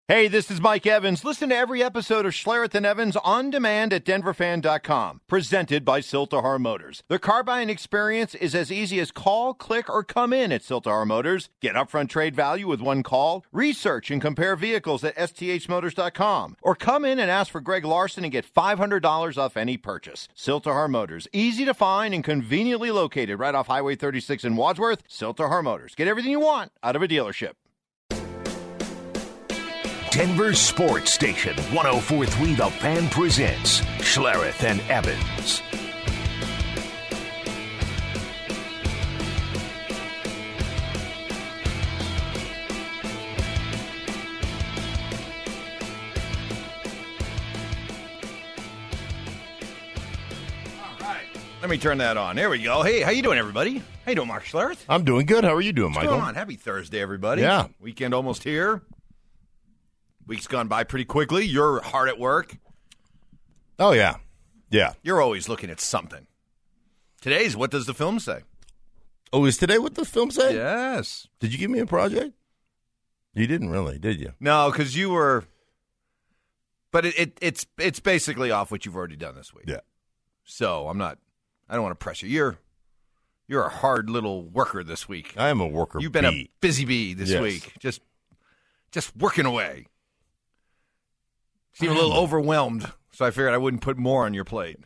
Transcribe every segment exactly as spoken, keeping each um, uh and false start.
Hey, this is Mike Evans. Listen to every episode of Schlereth and Evans on demand at denver fan dot com. Presented by Siltahar Motors. The car buying experience is as easy as call, click, or come in at Siltahar Motors. Get upfront trade value with one call. Research and compare vehicles at S T H motors dot com. Or come in and ask for Greg Larson and get five hundred dollars off any purchase. Siltahar Motors. Easy to find and conveniently located right off Highway thirty-six in Wadsworth. Siltahar Motors. Get everything you want out of a dealership. Denver Sports Station one oh four point three The Fan presents Schlereth and Evans. All right, let me turn that on. There we go. Hey, how you doing, everybody? How you doing, Mark Schlereth? I'm doing good. How are you doing, What's Michael? going on? Happy Thursday, everybody. Yeah. Weekend almost here. Week's gone by pretty quickly. You're hard at work. Oh, yeah. Yeah. You're always looking at something. Today's What Does the Film Say? Oh, is today what the film say? Yes. Did you give me a project? You didn't really, did you? No, because you were... But it, it, it's it's basically off what you've already done this week. Yeah. So I'm not... I don't want to press you. You're, you're a hard little worker this week. I am a worker You've been bee. a busy bee this Yes. week. Just, just working away. Seem a little overwhelmed, so I figured I wouldn't put more on your plate.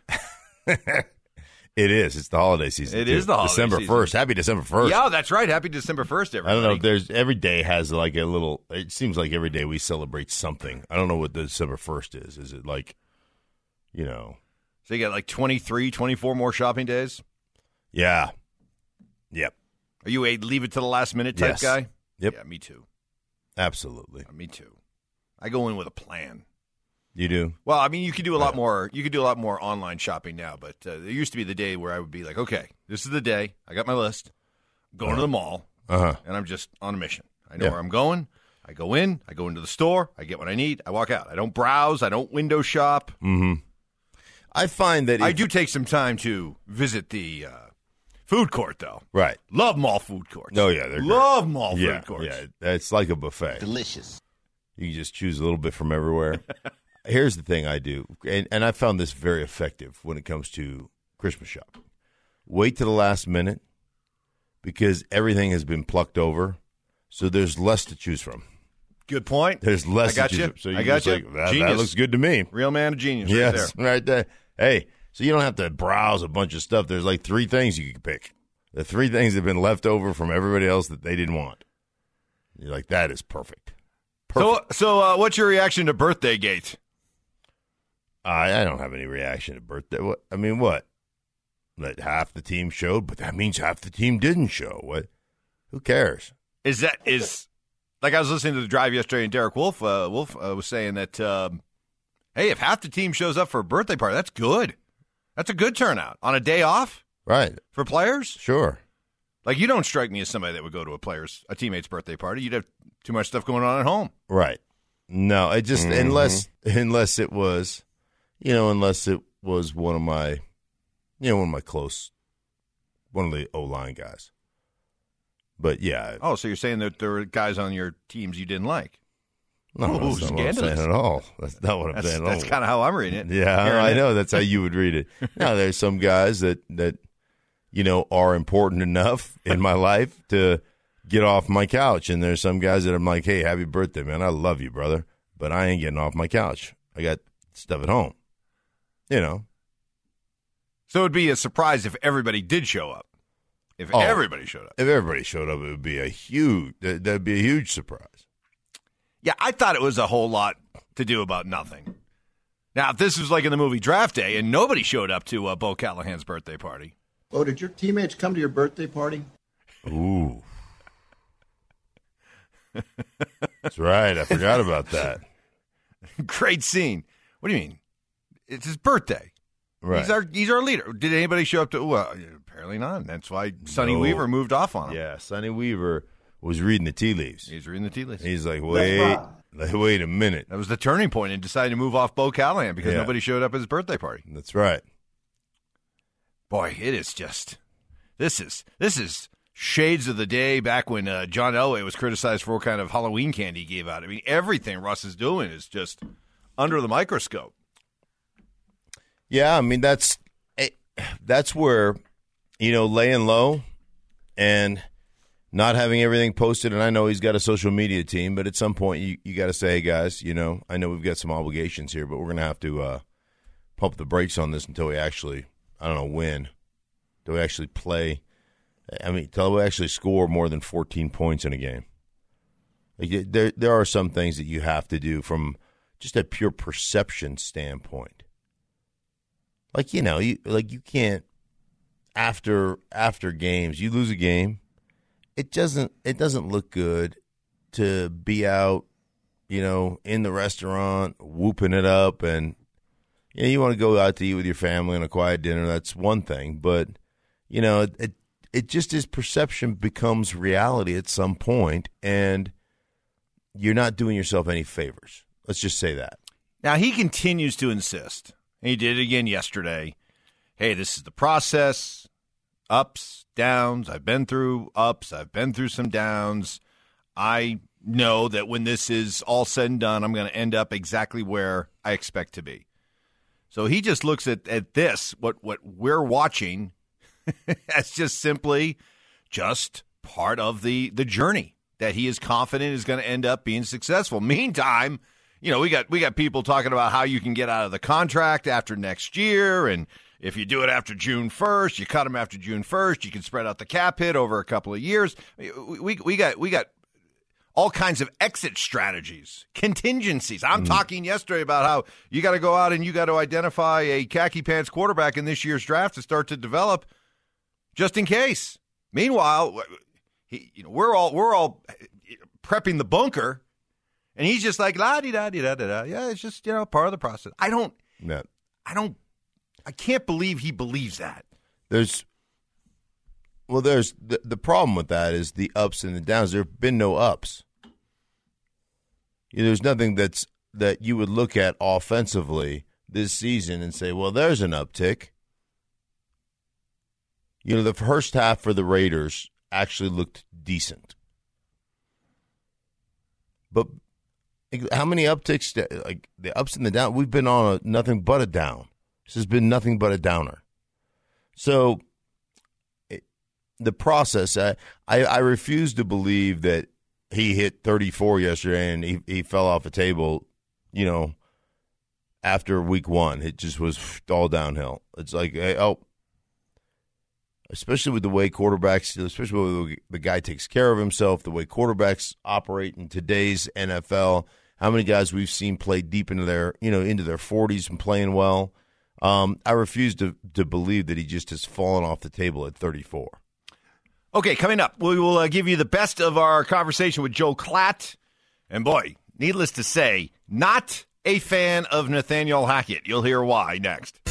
It is. It's the holiday season. It too. is the holiday December season. first. Happy December first. Yeah, that's right. Happy December first, I everybody. don't know if there's every day has like a little. It seems like every day we celebrate something. I don't know what the December first is. Is it like, you know? So you got like twenty-three, twenty-four more shopping days? Yeah. Yep. Are you a leave it to the last minute type Yes. guy? Yep. Yeah, me too. Absolutely. Me too. I go in with a plan. You do. Well, I mean, you could do a lot Yeah. more. You could do a lot more online shopping now, but uh, there used to be the day where I would be like, okay, this is the day. I got my list. I'm going to the mall, Uh huh. and I'm just on a mission. I know Yeah. where I'm going. I go in. I go into the store. I get what I need. I walk out. I don't browse. I don't window shop. Mm-hmm. I find that I if- do take some time to visit the uh, food court, though. Right. Love mall food courts. Oh yeah, they're great. Love mall yeah, food courts. Yeah, it's like a buffet. Delicious. You can just choose a little bit from everywhere. Here's the thing I do, and, and I found this very effective when it comes to Christmas shopping. Wait to the last minute because everything has been plucked over, so there's less to choose from. Good point. There's less I got to choose you. from. So I you're got just you. like, that, Genius. that looks good to me. Real man of genius right Yes, there. right there. Hey, so you don't have to browse a bunch of stuff. There's like three things you can pick. The three things that have been left over from everybody else that they didn't want. You're like, that is perfect. Perfect. So, so uh, what's your reaction to Birthday Gate? I, I don't have any reaction to birthday. What I mean, what? That half the team showed, but that means half the team didn't show. What? Who cares? Is that is like I was listening to the drive yesterday, and Derek Wolf uh, Wolf uh, was saying that um, hey, if half the team shows up for a birthday party, that's good. That's a good turnout on a day off Right. for players. Sure. Like you don't strike me as somebody that would go to a player's a teammate's birthday party. You'd have too much stuff going on at home. Right. No, it just Mm-hmm. unless unless it was, you know, unless it was one of my, you know, one of my close, one of the O line guys. But yeah, Oh, so you're saying that there were guys on your teams you didn't like? no, Ooh, that's not what I'm scandalous. saying at all. That's not what I'm That's, saying at that's all. kind of how I'm reading it. Yeah, Hearing I it. know that's how you would read it. Now, there's some guys that that you know are important enough in my life to get off my couch, and there's some guys that I'm like, hey, happy birthday, man. I love you, brother, but I ain't getting off my couch. I got stuff at home. You know. So it'd be a surprise if everybody did show up. If Oh. everybody showed up. If everybody showed up, it would be a huge. that- That'd be a huge surprise. Yeah, I thought it was a whole lot to do about nothing. Now, if this was like in the movie Draft Day and nobody showed up to uh, Bo Callahan's birthday party. Oh, did your teammates come to your birthday party? Ooh, that's right. I forgot about that. Great scene. What do you mean? It's his birthday. Right. He's our he's our leader. Did anybody show up to? Well, apparently not. That's why Sonny No. Weaver moved off on him. Yeah, Sonny Weaver was reading the tea leaves. He's reading the tea leaves. He's like, wait, like, wait a minute. That was the turning point in deciding to move off Bo Callahan because Yeah. nobody showed up at his birthday party. That's right. Boy, it is just this is this is shades of the day back when uh, John Elway was criticized for what kind of Halloween candy he gave out. I mean, everything Russ is doing is just under the microscope. Yeah, I mean, that's that's where, you know, laying low and not having everything posted, and I know he's got a social media team, but at some point you, you got to say, hey, guys, you know, I know we've got some obligations here, but we're going to have to uh, pump the brakes on this until we actually, I don't know, win. Until we actually play. I mean, until we actually score more than fourteen points in a game. Like, there, there are some things that you have to do from just a pure perception standpoint. Like, you know, you like you can't after after games, you lose a game, it doesn't it doesn't look good to be out, you know, in the restaurant whooping it up, and you know, you want to go out to eat with your family on a quiet dinner, that's one thing, but you know, it, it it just is perception becomes reality at some point, and you're not doing yourself any favors. Let's just say that. Now, he continues to insist. He did it again yesterday. Hey, this is the process. Ups, downs. I've been through ups. I've been through some downs. I know that when this is all said and done, I'm going to end up exactly where I expect to be. So he just looks at, at this, what, what we're watching, as just simply just part of the, the journey that he is confident is going to end up being successful. Meantime, you know, we got we got people talking about how you can get out of the contract after next year, and if you do it after June first, you cut them after June first, you can spread out the cap hit over a couple of years. We we got we got all kinds of exit strategies, contingencies. I'm mm. talking yesterday about how you got to go out and you got to identify a khaki pants quarterback in this year's draft to start to develop, just in case. Meanwhile, he, you know, we're all we're all prepping the bunker. And he's just like, la di da di da da da. Yeah, it's just, you know, part of the process. I don't, yeah. I don't, I can't believe he believes that. There's, well, there's the, the problem with that is the ups and the downs. There have been no ups. You know, there's nothing that's that you would look at offensively this season and say, well, there's an uptick. You know, the first half for the Raiders actually looked decent, but how many upticks, like the ups and the downs? We've been on a nothing but a down. This has been nothing but a downer. So it, the process, I, I, I refuse to believe that he hit thirty-four yesterday and he, he fell off a table, you know, after week one. It just was all downhill. It's like, oh, especially with the way quarterbacks, especially with the way the guy takes care of himself, the way quarterbacks operate in today's N F L. How many guys we've seen play deep into their, you know, into their forties and playing well. Um, I refuse to to believe that he just has fallen off the table at thirty-four. Okay, coming up, we will uh, give you the best of our conversation with Joe Klatt. And boy, needless to say, not a fan of Nathaniel Hackett. You'll hear why next.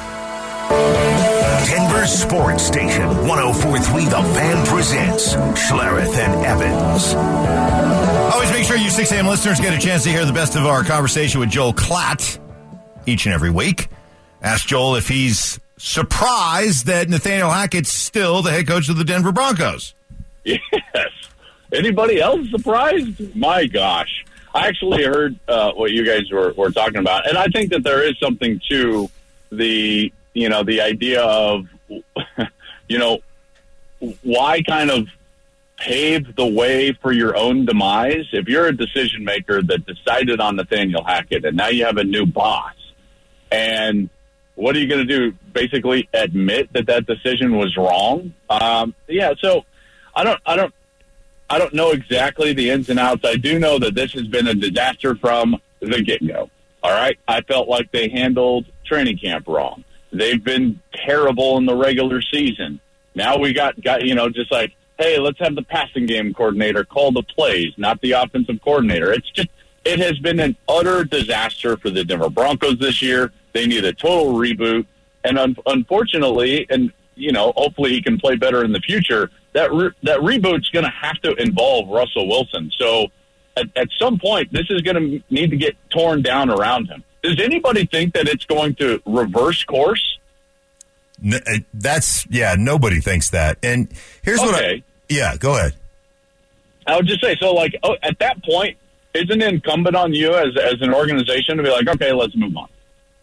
Denver Sports Station one oh four point three The Fan presents Schlereth and Evans. Always make sure you six a.m. listeners get a chance to hear the best of our conversation with Joel Klatt each and every week. Ask Joel if he's surprised that Nathaniel Hackett's still the head coach of the Denver Broncos. Yes. Anybody else surprised? My gosh. I actually heard uh, what you guys were, were talking about, and I think that there is something to the, you know, the idea of, you know, why kind of pave the way for your own demise. If you're a decision maker that decided on Nathaniel Hackett and now you have a new boss, and what are you going to do? Basically admit that that decision was wrong? Um, yeah. So I don't, I don't, I don't know exactly the ins and outs. I do know that this has been a disaster from the get-go. All right. I felt like they handled training camp wrong. They've been terrible in the regular season. Now we got, got, you know, just like, hey, let's have the passing game coordinator call the plays, not the offensive coordinator. It's just, it has been an utter disaster for the Denver Broncos this year. They need a total reboot. And un- unfortunately, and, you know, hopefully he can play better in the future, that re- that reboot's going to have to involve Russell Wilson. So at, at some point, this is going to need to get torn down around him. Does anybody think that it's going to reverse course? That's, yeah, nobody thinks that. And here's okay. what I, Yeah, go ahead. I would just say, so like, oh, at that point, isn't it incumbent on you as as an organization to be like, okay, let's move on?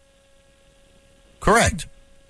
Correct.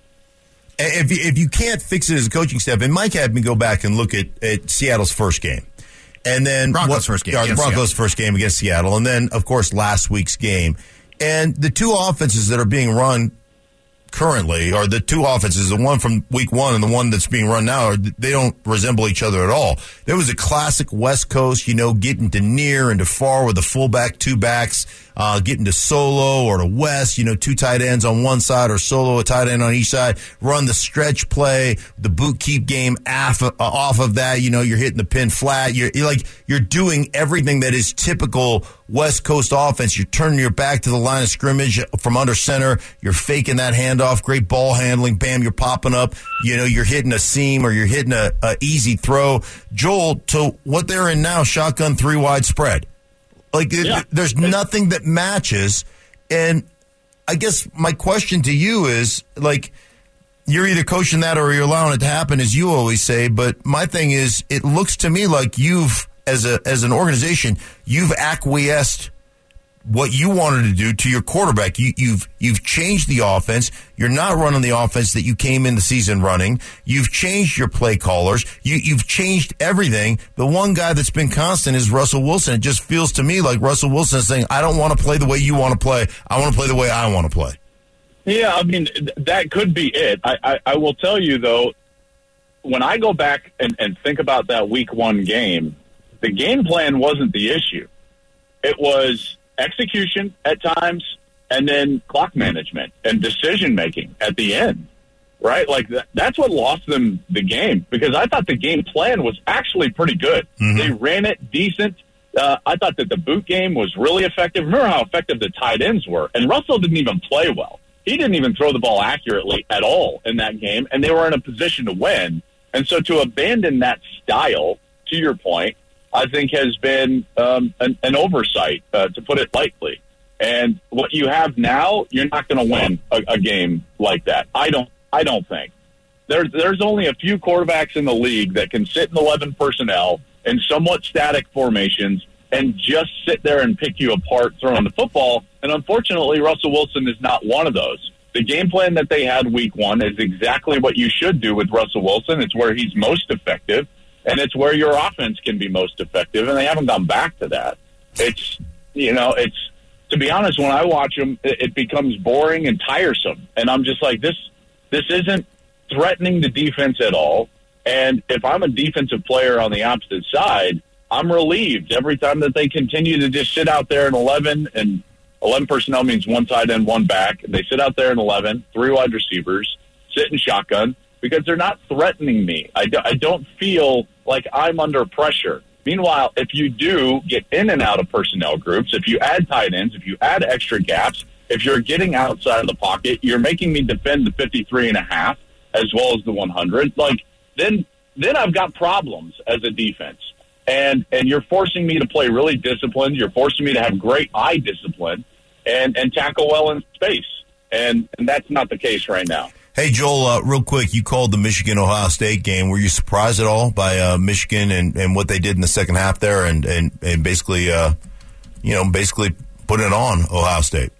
If you, if you can't fix it as a coaching staff, and Mike had me go back and look at, at Seattle's first game. And then Broncos' what, first game. Yeah, the Broncos' Seattle. first game against Seattle. And then, of course, last week's game. And the two offenses that are being run currently, or the two offenses, the one from week one and the one that's being run now, are, they don't resemble each other at all. There was a classic West Coast, you know, getting to near and to far with a fullback, two backs, uh, getting to Solo or to West, you know, two tight ends on one side or Solo, a tight end on each side, run the stretch play, the boot keep game off, uh, off of that, you know, you're hitting the pin flat. You're, you're like, you're doing everything that is typical West Coast offense. You're turning your back to the line of scrimmage from under center. You're faking that handoff. Great ball handling. Bam, you're popping up. You know, you're hitting a seam or you're hitting a, a easy throw. Joel, to what they're in now, shotgun three wide spread. Like, Yeah. th- there's nothing that matches. And I guess my question to you is, like, you're either coaching that or you're allowing it to happen, as you always say. But my thing is, it looks to me like you've, as a as an organization, you've acquiesced what you wanted to do to your quarterback. You, you've you've changed the offense. You're not running the offense that you came in the season running. You've changed your play callers. You, you've changed everything. The one guy that's been constant is Russell Wilson. It just feels to me like Russell Wilson is saying, I don't want to play the way you want to play. I want to play the way I want to play. Yeah, I mean, th- that could be it. I, I, I will tell you, though, when I go back and, and think about that week one game, the game plan wasn't the issue. It was execution at times and then clock management and decision-making at the end, right? Like, that, that's what lost them the game, because I thought the game plan was actually pretty good. Mm-hmm. They ran it decent. Uh, I thought that the boot game was really effective. Remember how effective the tight ends were. And Russell didn't even play well. He didn't even throw the ball accurately at all in that game, and they were in a position to win. And so to abandon that style, to your point, I think has been um, an, an oversight, uh, to put it lightly. And what you have now, you're not going to win a, a game like that. I don't. I don't think there's there's only a few quarterbacks in the league that can sit in eleven personnel in somewhat static formations and just sit there and pick you apart throwing the football. And unfortunately, Russell Wilson is not one of those. The game plan that they had week one is exactly what you should do with Russell Wilson. It's where he's most effective, and it's where your offense can be most effective, and they haven't gone back to that. It's, you know, it's, to be honest, when I watch them, it, it becomes boring and tiresome. And I'm just like, this, this isn't threatening the defense at all. And if I'm a defensive player on the opposite side, I'm relieved every time that they continue to just sit out there in eleven, and eleven personnel means one tight end, one back. They sit out there in eleven, three wide receivers, sit in shotgun, because they're not threatening me. I, do, I don't feel like I'm under pressure. Meanwhile, if you do get in and out of personnel groups, if you add tight ends, if you add extra gaps, if you're getting outside of the pocket, you're making me defend the fifty-three and a half as well as the one hundred. Like, then, then I've got problems as a defense. And and you're forcing me to play really disciplined. You're forcing me to have great eye discipline and, and tackle well in space. And, and that's not the case right now. Hey, Joel, uh, real quick, you called the Michigan-Ohio State game. Were you surprised at all by uh, Michigan and, and what they did in the second half there and, and, and basically, uh, you know, basically putting it on Ohio State?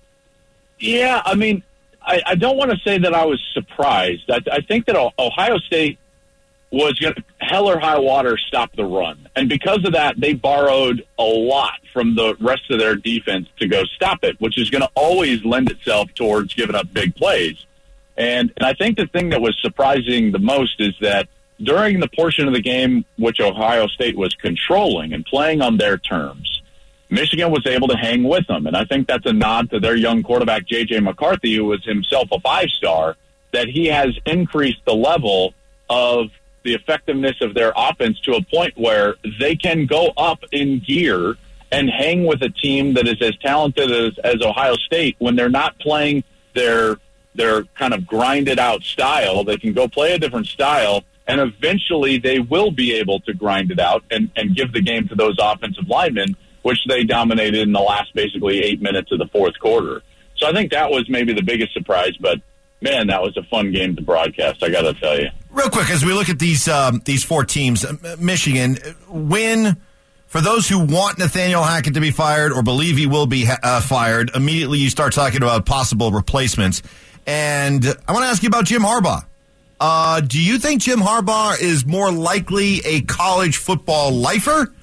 Yeah, I mean, I, I don't want to say that I was surprised. I, I think that Ohio State was going to, hell or high water, stop the run. And because of that, they borrowed a lot from the rest of their defense to go stop it, which is going to always lend itself towards giving up big plays. And, and I think the thing that was surprising the most is that during the portion of the game which Ohio State was controlling and playing on their terms, Michigan was able to hang with them. And I think that's a nod to their young quarterback, J J McCarthy, who was himself a five-star, that he has increased the level of the effectiveness of their offense to a point where they can go up in gear and hang with a team that is as talented as, as Ohio State when they're not playing their their kind of grinded out style. They can go play a different style, and eventually they will be able to grind it out and, and give the game to those offensive linemen, which they dominated in the last basically eight minutes of the fourth quarter. So I think that was maybe the biggest surprise, but man, that was a fun game to broadcast, I got to tell you. Real quick, as we look at these um, these four teams, Michigan, when, for those who want Nathaniel Hackett to be fired or believe he will be uh, fired, immediately you start talking about possible replacements. And I want to ask you about Jim Harbaugh. Uh, do you think Jim Harbaugh is more likely a college football lifer?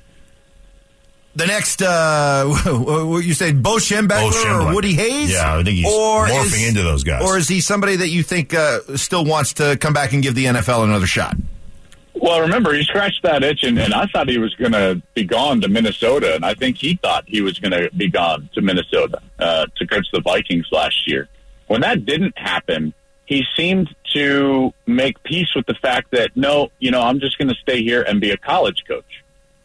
The next, uh, what you said, Bo Schembechler or Woody Hayes? Yeah, I think he's or morphing is, into those guys. Or is he somebody that you think uh, still wants to come back and give the N F L another shot? Well, remember, he scratched that itch, and, and I thought he was going to be gone to Minnesota, and I think he thought he was going to be gone to Minnesota uh, to coach the Vikings last year. When that didn't happen, he seemed to make peace with the fact that, no, you know, I'm just going to stay here and be a college coach.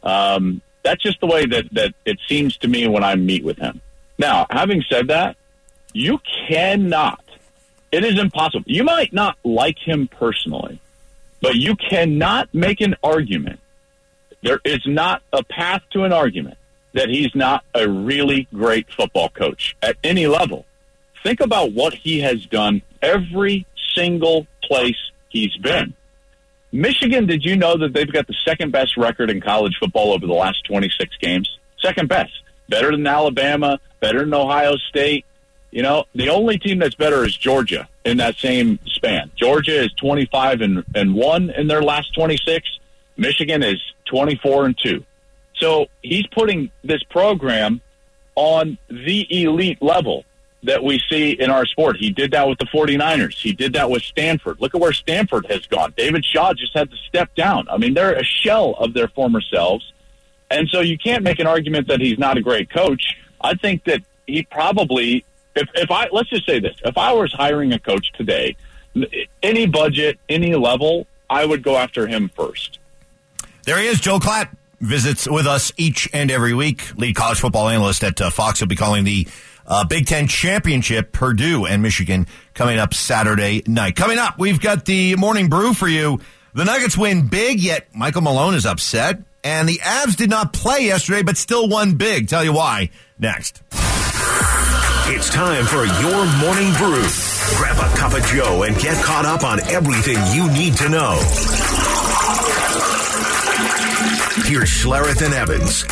Um That's just the way that, that it seems to me when I meet with him. Now, having said that, you cannot, it is impossible. You might not like him personally, but you cannot make an argument. There is not a path to an argument that he's not a really great football coach at any level. Think about what he has done every single place he's been. Michigan, did you know that they've got the second best record in college football over the last twenty-six games? Second best. Better than Alabama, better than Ohio State. You know, the only team that's better is Georgia in that same span. Georgia is twenty-five and, and one in their last twenty-six. Michigan is twenty-four and two. So he's putting this program on the elite level that we see in our sport. He did that with the 49ers. He did that with Stanford. Look at where Stanford has gone. David Shaw just had to step down. I mean, they're a shell of their former selves. And so you can't make an argument that he's not a great coach. I think that he probably, if, if I, let's just say this, if I was hiring a coach today, any budget, any level, I would go after him first. There he is, Joe Klatt. Visits with us each and every week. Lead college football analyst at uh, Fox. Will be calling the Uh, Big Ten Championship, Purdue and Michigan, coming up Saturday night. Coming up, we've got the morning brew for you. The Nuggets win big, yet Michael Malone is upset. And the Avs did not play yesterday, but still won big. Tell you why, next. It's time for your morning brew. Grab a cup of Joe and get caught up on everything you need to know. Here's Schlereth and Evans.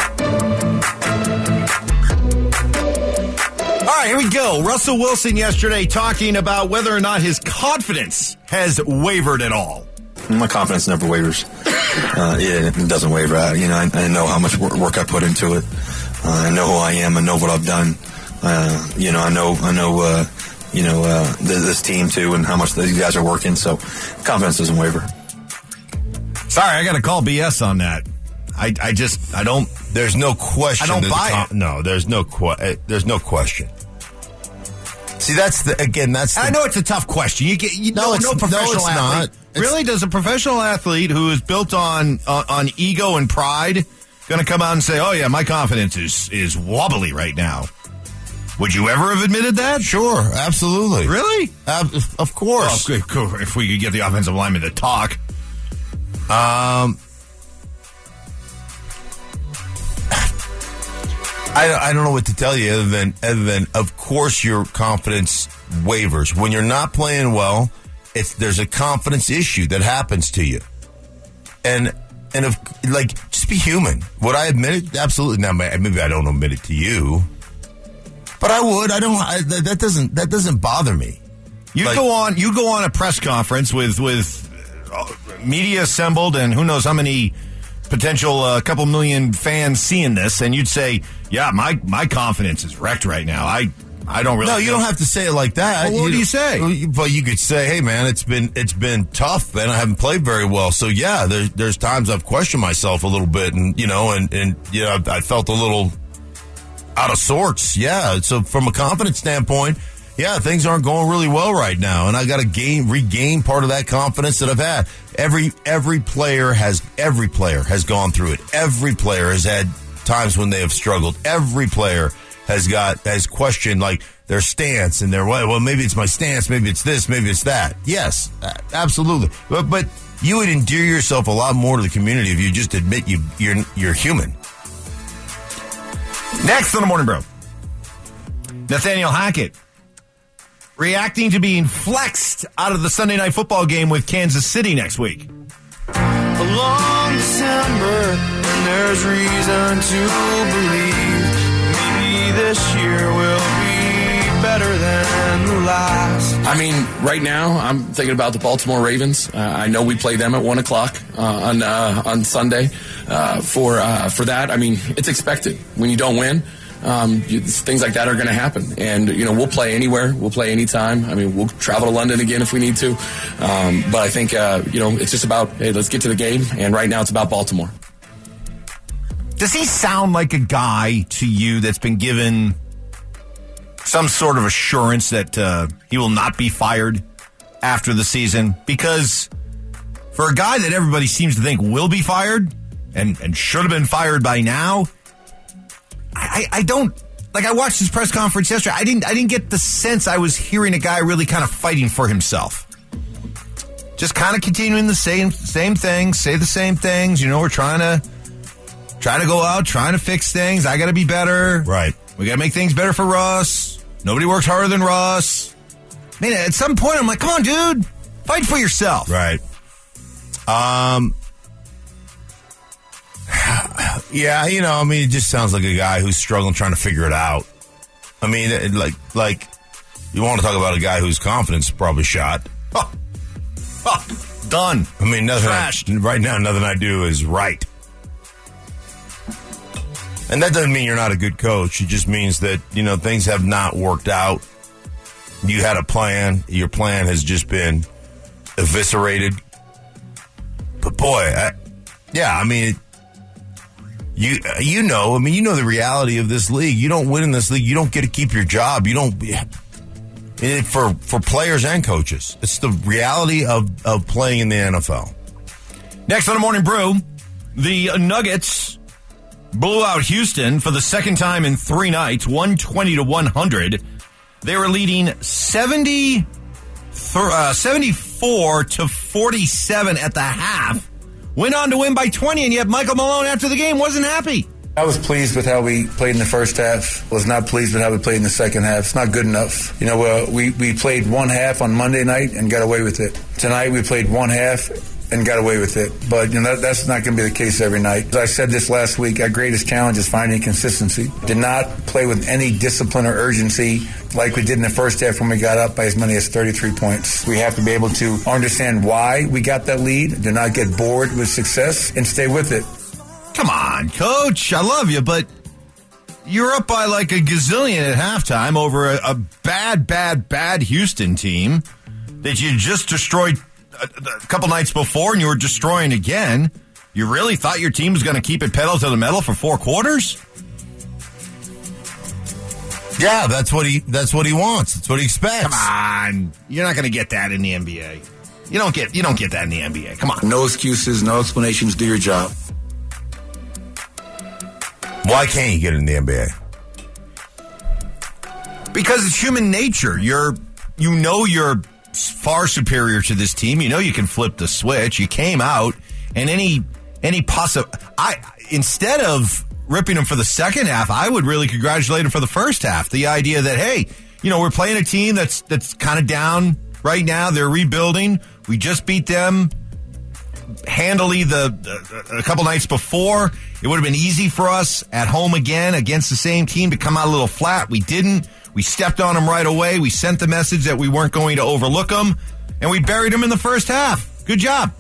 All right, here we go. Russell Wilson yesterday talking about whether or not his confidence has wavered at all. My confidence never wavers. Uh, it, it doesn't waver. I, you know, I, I know how much work I put into it. Uh, I know who I am. I know what I've done. Uh, you know, I know, I know, uh, you know, uh, this team too, and how much these guys are working. So, confidence doesn't waver. Sorry, I got to call B S on that. I, I just, I don't. There's no question. I don't buy com- it. No, there's no que- There's no question. See, that's the again. That's the, I know it's a tough question. You get you, no, no, no professional no, it's athlete. not. Really, does a professional athlete who is built on uh, on ego and pride going to come out and say, "Oh yeah, my confidence is is wobbly right now"? Would you ever have admitted that? Sure, absolutely. Really? Uh, of course. Well, if we could get the offensive lineman to talk. Um. I, I don't know what to tell you other than other than of course your confidence wavers when you're not playing well. It's there's a confidence issue that happens to you, and and if like just be human. Would I admit it? Absolutely. Now maybe I don't admit it to you, but I would. I don't. I, that, that doesn't that doesn't bother me. You like, go on. You go on a press conference with with media assembled and who knows how many. Potential a uh, couple million fans seeing this, and you'd say, "Yeah, my my confidence is wrecked right now. I I don't really." No, you don't have to say it like that. Well, what you, do you say? But you could say, "Hey, man, it's been it's been tough, and I haven't played very well." So yeah, there's there's times I've questioned myself a little bit, and you know, and and you know, I felt a little out of sorts. Yeah, so from a confidence standpoint. Yeah, things aren't going really well right now, and I got to gain, regain part of that confidence that I've had. Every every player has every player has gone through it. Every player has had times when they have struggled. Every player has got has questioned like their stance and their well, well, maybe it's my stance, maybe it's this, maybe it's that. Yes, absolutely. But but you would endear yourself a lot more to the community if you just admit you you're you're human. Next on the Morning Brew, Nathaniel Hackett. reacting to being flexed out of the Sunday Night Football game with Kansas City next week. A long December, and there's reason to believe maybe this year will be better than the last. I mean, right now, I'm thinking about the Baltimore Ravens. Uh, I know we play them at one o'clock uh, on uh, on Sunday. Uh, for uh, for that, I mean, it's expected. When you don't win, um, you, things like that are going to happen. And, you know, we'll play anywhere. We'll play anytime. I mean, we'll travel to London again if we need to. Um, but I think, uh, you know, it's just about, hey, let's get to the game. And right now it's about Baltimore. Does he sound like a guy to you that's been given some sort of assurance that uh, he will not be fired after the season? Because for a guy that everybody seems to think will be fired and, and should have been fired by now, I, I don't, like I watched his press conference yesterday, I didn't I didn't get the sense I was hearing a guy really kind of fighting for himself. Just kind of continuing the same same things, say the same things, you know, we're trying to trying to go out, trying to fix things, I gotta be better. Right. We gotta make things better for Russ. Nobody works harder than Russ. Man, at some point I'm like, come on, dude, fight for yourself. Right. Um Yeah, you know, I mean, it just sounds like a guy who's struggling trying to figure it out. I mean, it, like, like you want to talk about a guy whose confidence is probably shot. Oh. Oh. Done. I mean, nothing Trashed. I, right now, nothing I do is right. And that doesn't mean you're not a good coach. It just means that, you know, things have not worked out. You had a plan. Your plan has just been eviscerated. But boy, I, yeah, I mean, You you know, I mean, you know the reality of this league. You don't win in this league, you don't get to keep your job. You don't, for for players and coaches. It's the reality of, of playing in the N F L. Next on the Morning Brew, the Nuggets blew out Houston for the second time in three nights, one twenty to one hundred. They were leading seventy, uh, seventy-four to forty-seven at the half. Went on to win by twenty, and yet Michael Malone, after the game, wasn't happy. I was pleased with how we played in the first half. Was not pleased with how we played in the second half. It's not good enough. You know, uh, we, we played one half on Monday night and got away with it. Tonight we played one half and got away with it. But, you know, that, that's not going to be the case every night. As I said this last week, our greatest challenge is finding consistency. Did not play with any discipline or urgency like we did in the first half when we got up by as many as thirty-three points. We have to be able to understand why we got that lead, do not get bored with success, and stay with it. Come on, Coach. I love you, but you're up by like a gazillion at halftime over a, a bad, bad, bad Houston team that you just destroyed a, a couple nights before, and you were destroying again. You really thought your team was going to keep it pedal to the metal for four quarters? Yeah, that's what he that's what he wants. That's what he expects. Come on. You're not going to get that in the N B A. You don't get you don't get that in the N B A. Come on. No excuses, no explanations, do your job. Why can't you get it in the N B A? Because it's human nature. You're you know you're far superior to this team. You know you can flip the switch. You came out, and any any possible I instead of ripping them for the second half, I would really congratulate them for the first half. The idea that, hey, you know, we're playing a team that's that's kind of down right now. They're rebuilding. We just beat them handily the, the a couple nights before. It would have been easy for us at home again against the same team to come out a little flat. We didn't. We stepped on them right away. We sent the message that we weren't going to overlook them, and we buried them in the first half. Good job.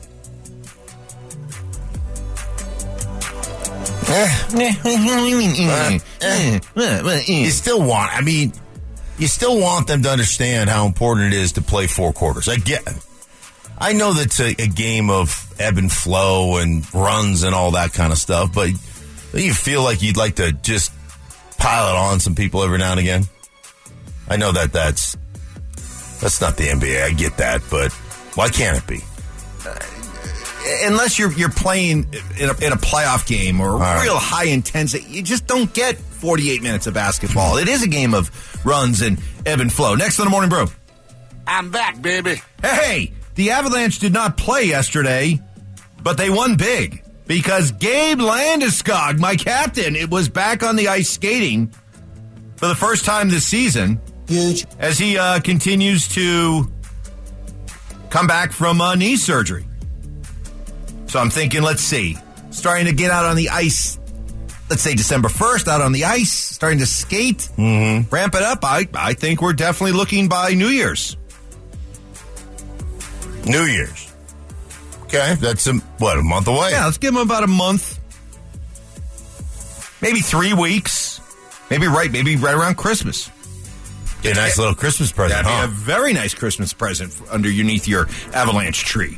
You still want, I mean, you still want them to understand how important it is to play four quarters. I get, I know that's a, a game of ebb and flow and runs and all that kind of stuff, but you feel like you'd like to just pile it on some people every now and again. I know that that's, that's not the N B A. I get that, but why can't it be? Unless you're you're playing in a, in a playoff game or right. real high intensity, you just don't get forty-eight minutes of basketball. It is a game of runs and ebb and flow. Next on the Morning Brew. I'm back, baby. Hey, the Avalanche did not play yesterday, but they won big because Gabe Landeskog, my captain, it was back on the ice skating for the first time this season. Huge. As he uh, continues to come back from uh, knee surgery. So I'm thinking, let's see, starting to get out on the ice, let's say December first, out on the ice, starting to skate, mm-hmm. ramp it up. I, I think we're definitely looking by New Year's. New Year's. Okay, that's, a, what, a month away? Yeah, let's give him about a month. Maybe three weeks. Maybe right, maybe right around Christmas. Get a nice little Christmas present, That'd huh? be a very nice Christmas present underneath your avalanche tree.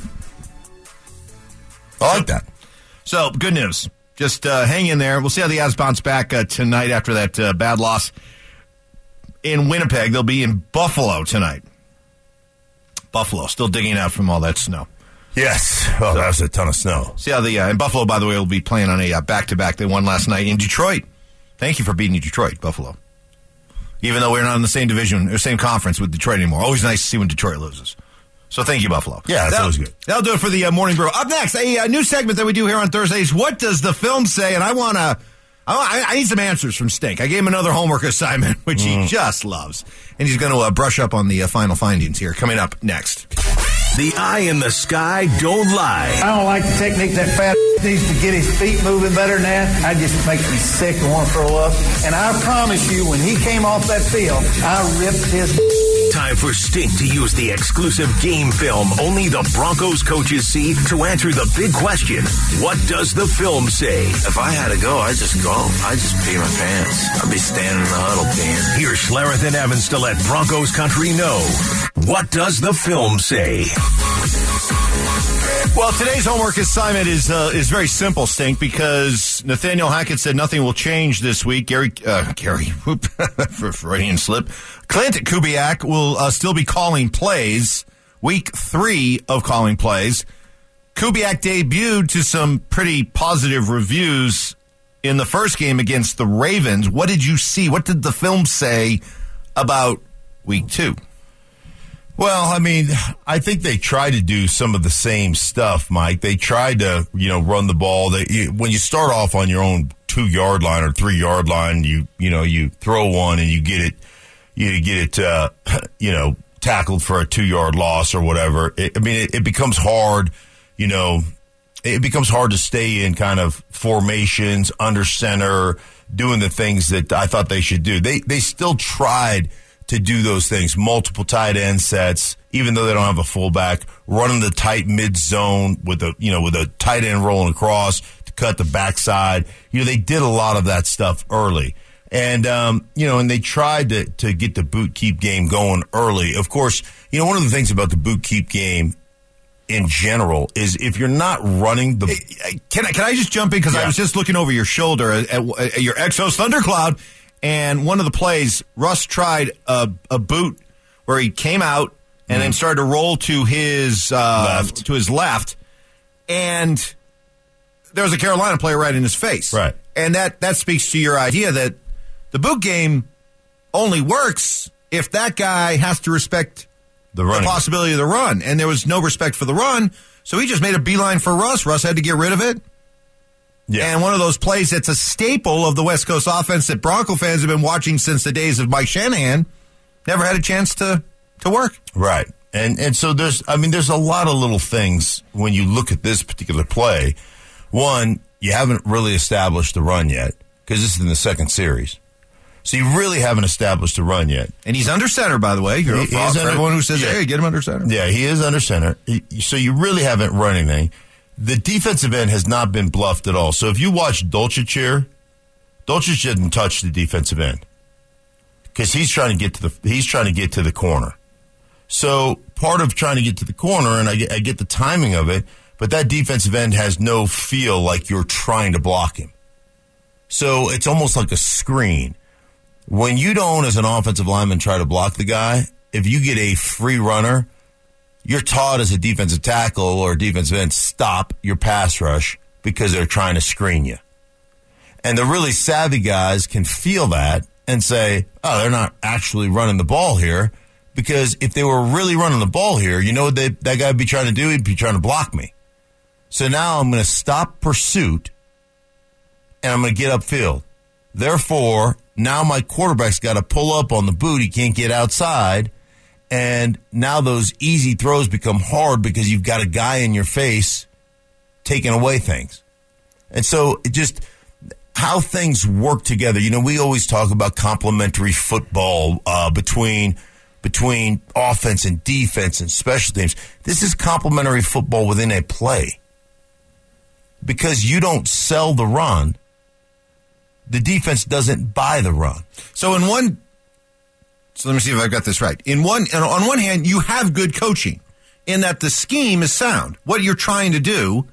I like that. So, good news. Just uh, hang in there. We'll see how the Avs bounce back uh, tonight after that uh, bad loss in Winnipeg. They'll be in Buffalo tonight. Buffalo, still digging out from all that snow. Yes. Well, so, that was a ton of snow. See how the, uh, and Buffalo, by the way, will be playing on a uh, back-to-back. They won last night in Detroit. Thank you for beating Detroit, Buffalo. Even though we're not in the same division or same conference with Detroit anymore. Always nice to see when Detroit loses. So thank you, Buffalo. Yeah, that's that'll, always good. That'll do it for the uh, Morning Brew. Up next, a, a new segment that we do here on Thursdays. What does the film say? And I want to, I, I need some answers from Stink. I gave him another homework assignment, which mm. he just loves. And he's going to uh, brush up on the uh, final findings here, coming up next. The eye in the sky don't lie. I don't like the technique that fat needs to get his feet moving better than that. I just makes me sick and want to throw up. And I promise you, when he came off that field, I ripped his... Time for Stink to use the exclusive game film only the Broncos coaches see to answer the big question, what does the film say? If I had to go, I'd just go. I'd just pee my pants. I'd be standing in the huddle peeing. Here's Schlereth and Evans to let Broncos country know, what does the film say? Well, today's homework assignment is uh, is very simple, Stink, because Nathaniel Hackett said nothing will change this week. Gary, uh, Gary, whoop, Freudian slip. Clint Kubiak will uh, still be calling plays. Week three of calling plays. Kubiak debuted to some pretty positive reviews in the first game against the Ravens. What did you see? What did the film say about week two? Well, I mean, I think they tried to do some of the same stuff, Mike. They tried to, you know, run the ball. They, you, when you start off on your own two-yard line or three-yard line, you, you know, you throw one and you get it, you get it, uh, you know, tackled for a two-yard loss or whatever. It, I mean, it, it becomes hard, you know, it becomes hard to stay in kind of formations, under center, doing the things that I thought they should do. They, they still tried to do those things, multiple tight end sets, even though they don't have a fullback, running the tight mid zone with a, you know, with a tight end rolling across to cut the backside. You know, they did a lot of that stuff early. And, um, you know, and they tried to, to get the boot keep game going early. Of course, you know, one of the things about the boot keep game in general is if you're not running the... Can I, can I just jump in? Because yeah. I was just looking over your shoulder at, at, at your Exos Thundercloud. And one of the plays, Russ tried a, a boot where he came out and mm. then started to roll to his uh, left. to his left, and there was a Carolina player right in his face. Right, and that that speaks to your idea that the boot game only works if that guy has to respect the, the possibility of the run, and there was no respect for the run, so he just made a beeline for Russ. Russ had to get rid of it. Yeah. And one of those plays that's a staple of the West Coast offense that Bronco fans have been watching since the days of Mike Shanahan, never had a chance to, to work. Right. And and so there's, I mean, there's a lot of little things when you look at this particular play. One, you haven't really established the run yet because this is in the second series. So you really haven't established the run yet. And he's under center, by the way. You're he, for under, everyone who says, yeah. hey, get him under center. Yeah, he is under center. So you really haven't run anything. The defensive end has not been bluffed at all. So if you watch Dulcich here, Dulcich didn't touch the defensive end because he's trying to get to the he's trying to get to the corner. So part of trying to get to the corner, and I get, I get the timing of it, but that defensive end has no feel like you're trying to block him. So it's almost like a screen. When you don't, as an offensive lineman, try to block the guy, if you get a free runner, you're taught as a defensive tackle or a defensive end, stop your pass rush because they're trying to screen you. And the really savvy guys can feel that and say, oh, they're not actually running the ball here, because if they were really running the ball here, you know what they, that guy would be trying to do? He'd be trying to block me. So now I'm going to stop pursuit and I'm going to get upfield. Therefore, now my quarterback's got to pull up on the boot. He can't get outside. And now those easy throws become hard because you've got a guy in your face taking away things. And so it just how things work together. You know, we always talk about complementary football uh, between between offense and defense and special teams. This is complementary football within a play. Because you don't sell the run, the defense doesn't buy the run. So in one, so let me see if I've got this right. In one, on one hand, you have good coaching in that the scheme is sound. What you're trying to do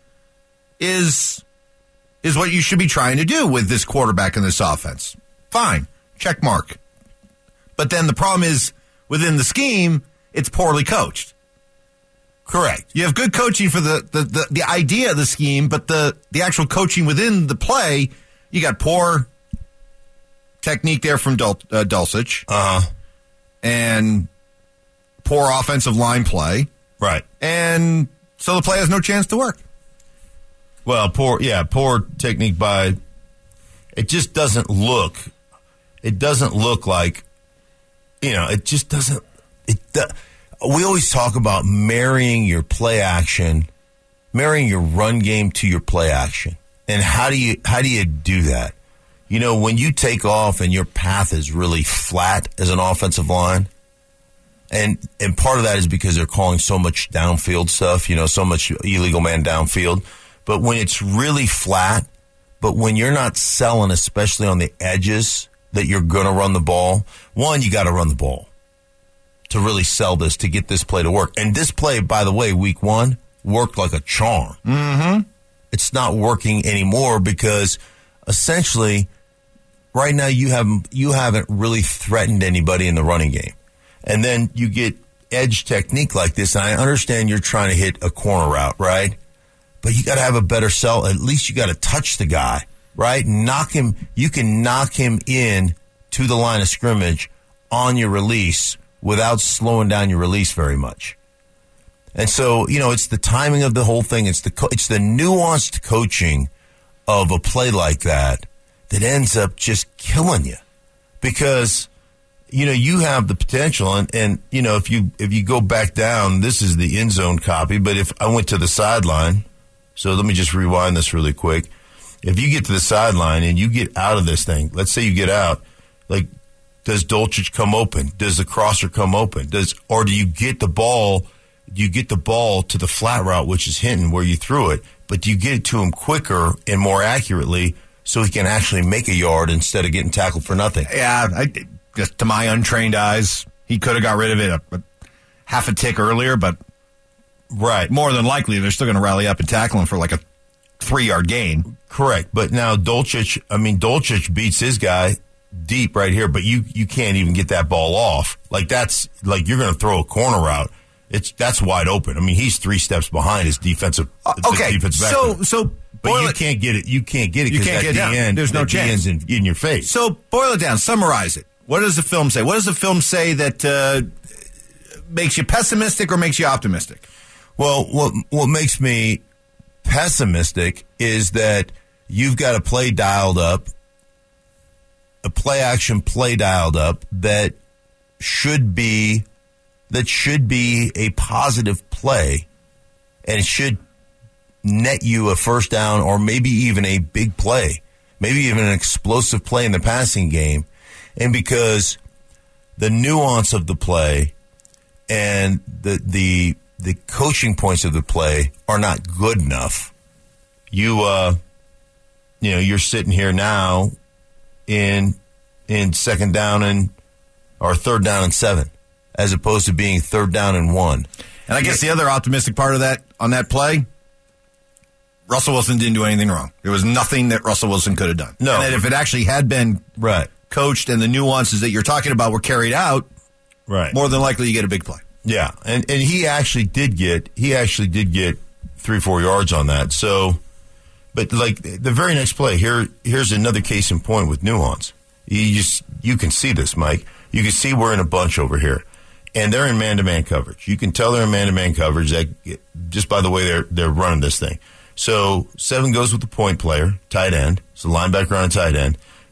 is is what you should be trying to do with this quarterback and this offense. Fine, check mark. But then the problem is within the scheme, it's poorly coached. Correct. You have good coaching for the, the, the, the idea of the scheme, but the, the actual coaching within the play, you got poor technique there from Dul- uh, Dulcich. Uh-huh. And poor offensive line play. Right. And so the play has no chance to work. Well, poor, yeah, poor technique by, it just doesn't look, it doesn't look like, you know, it just doesn't, it does. We always talk about marrying your play action, marrying your run game to your play action. And how do you how do you do that? You know, when you take off and your path is really flat as an offensive line, and and part of that is because they're calling so much downfield stuff, you know, so much illegal man downfield. But when it's really flat, but when you're not selling, especially on the edges, that you're going to run the ball, one, you got to run the ball to really sell this, to get this play to work. And this play, by the way, week one, worked like a charm. Mm-hmm. It's not working anymore because essentially right now you haven't you haven't really threatened anybody in the running game. And then you get edge technique like this, and I understand you're trying to hit a corner route, right? But you got to have a better sell. At least you got to touch the guy, right? Knock him. You can knock him in to the line of scrimmage on your release without slowing down your release very much. And so, you know, it's the timing of the whole thing. It's the co- it's the nuanced coaching of a play like that that ends up just killing you. Because, you know, you have the potential, and, and you know, if you if you go back down, this is the end zone copy, but if I went to the sideline, so let me just rewind this really quick. If you get to the sideline and you get out of this thing, let's say you get out, like, does Dulcich come open? Does the crosser come open? Does or do you get the ball? Do you get the ball to the flat route, which is Hinton, where you threw it, but do you get it to him quicker and more accurately so he can actually make a yard instead of getting tackled for nothing? Yeah, I, just to my untrained eyes, he could have got rid of it a, a half a tick earlier, but right, more than likely they're still going to rally up and tackle him for like a three-yard gain. Correct, but now Dulcich, I mean, Dulcich beats his guy deep right here, but you you can't even get that ball off. Like that's like you're going to throw a corner route. It's that's wide open. I mean, he's three steps behind his defensive. Uh, okay, defensive so so but you it, can't get it. You can't get it. You can't get it down. End, There's no chance in, in your face. So boil it down. Summarize it. What does the film say? What does the film say that uh, makes you pessimistic or makes you optimistic? Well, what what makes me pessimistic is that you've got a play dialed up. A play action play dialed up that should be that should be a positive play, and it should net you a first down or maybe even a big play, maybe even an explosive play in the passing game. And because the nuance of the play and the the the coaching points of the play are not good enough, you uh you know you're sitting here now in in second down and or third down and seven, as opposed to being third down and one. And I guess the other optimistic part of that on that play, Russell Wilson didn't do anything wrong. There was nothing that Russell Wilson could have done. No, and that if it actually had been right coached and the nuances that you're talking about were carried out, right, more than likely you get a big play. Yeah, and and he actually did get he actually did get three four yards on that. So. But like the very next play, here here's another case in point with nuance. You just you can see this, Mike. You can see we're in a bunch over here, and they're in man-to-man coverage. You can tell they're in man-to-man coverage that just by the way they're they're running this thing. So seven goes with the point player, tight end. So linebacker on a tight end.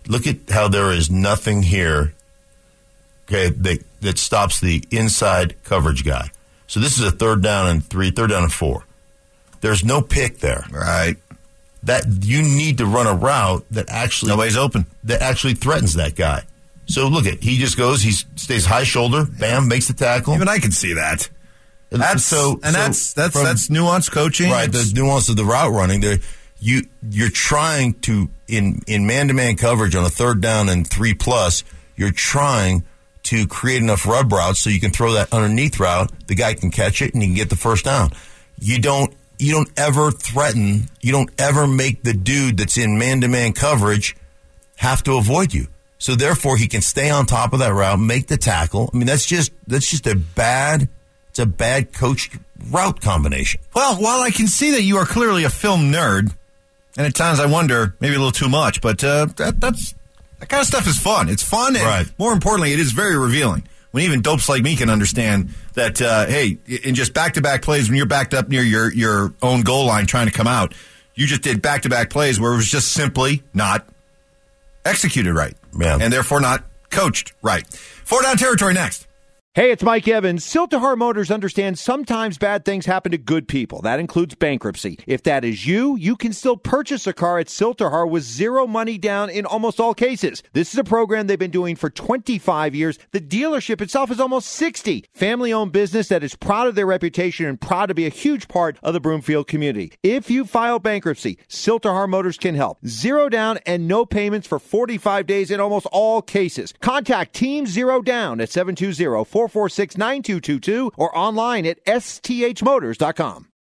look at how there is nothing here, okay, that, that stops the inside coverage guy. So this is a third down and three, third down and four. There's no pick there. Right. That you need to run a route that actually nobody's open. That actually threatens that guy. So look at he just goes, he stays high shoulder, bam, makes the tackle. Even I can see that. That's so, and so that's that's from, that's nuanced coaching, right? It's, the nuance of the route running. There, you you're trying to in in man to man coverage on a third down and three plus. You're trying to create enough rub routes so you can throw that underneath route. The guy can catch it and he can get the first down. You don't you don't ever threaten. You don't ever make the dude that's in man to man coverage have to avoid you. So therefore, he can stay on top of that route, make the tackle. I mean, that's just that's just a bad. It's a bad coached route combination. Well, while I can see that you are clearly a film nerd, and at times I wonder, maybe a little too much, but uh, that, that's that kind of stuff is fun. It's fun, and right. more importantly, it is very revealing. When even dopes like me can understand that, uh, hey, in just back-to-back plays, when you're backed up near your, your own goal line trying to come out, you just did back-to-back plays where it was just simply not executed right, yeah. and therefore not coached right. Four down territory next. Hey, it's Mike Evans. Siltahar Motors understands sometimes bad things happen to good people. That includes bankruptcy. If that is you, you can still purchase a car at Siltahar with zero money down in almost all cases. This is a program they've been doing for twenty-five years. The dealership itself is almost sixty. Family-owned business that is proud of their reputation and proud to be a huge part of the Broomfield community. If you file bankruptcy, Siltahar Motors can help. Zero down and no payments for forty-five days in almost all cases. Contact Team Zero Down at seven two zero, four four six, nine two two two or online at s t h motors dot com.